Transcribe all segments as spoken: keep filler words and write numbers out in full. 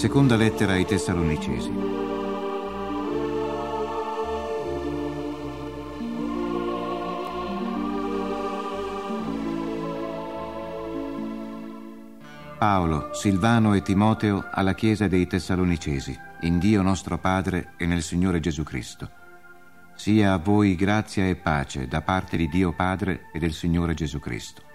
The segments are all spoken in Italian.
Seconda lettera ai Tessalonicesi. Paolo, Silvano e Timoteo alla Chiesa dei Tessalonicesi, in Dio nostro Padre e nel Signore Gesù Cristo. Sia a voi grazia e pace da parte di Dio Padre e del Signore Gesù Cristo.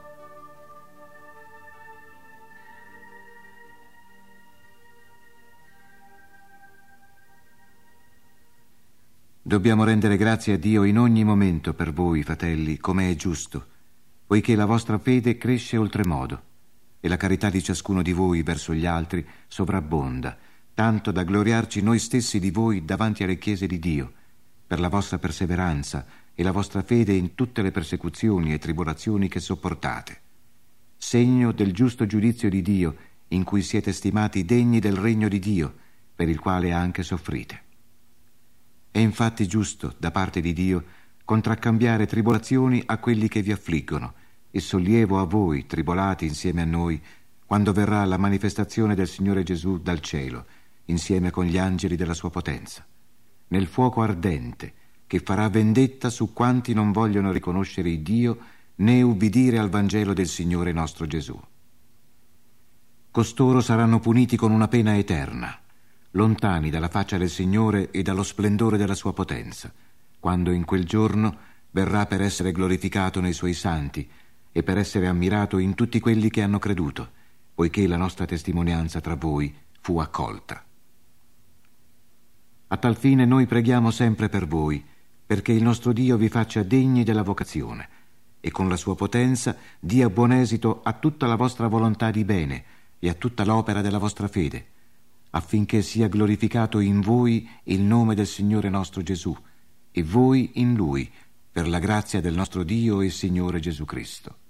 Dobbiamo rendere grazie a Dio in ogni momento per voi, fratelli, come è giusto, poiché la vostra fede cresce oltremodo e la carità di ciascuno di voi verso gli altri sovrabbonda, tanto da gloriarci noi stessi di voi davanti alle chiese di Dio, per la vostra perseveranza e la vostra fede in tutte le persecuzioni e tribolazioni che sopportate, segno del giusto giudizio di Dio, in cui siete stimati degni del regno di Dio, per il quale anche soffrite. È infatti giusto, da parte di Dio, contraccambiare tribolazioni a quelli che vi affliggono e sollievo a voi, tribolati insieme a noi, quando verrà la manifestazione del Signore Gesù dal cielo, insieme con gli angeli della sua potenza, nel fuoco ardente, che farà vendetta su quanti non vogliono riconoscere il Dio né ubbidire al Vangelo del Signore nostro Gesù. Costoro saranno puniti con una pena eterna, lontani dalla faccia del Signore e dallo splendore della sua potenza, quando in quel giorno verrà per essere glorificato nei suoi santi e per essere ammirato in tutti quelli che hanno creduto, poiché la nostra testimonianza tra voi fu accolta. A tal fine noi preghiamo sempre per voi, perché il nostro Dio vi faccia degni della vocazione e con la sua potenza dia buon esito a tutta la vostra volontà di bene e a tutta l'opera della vostra fede, affinché sia glorificato in voi il nome del Signore nostro Gesù, e voi in Lui, per la grazia del nostro Dio e Signore Gesù Cristo.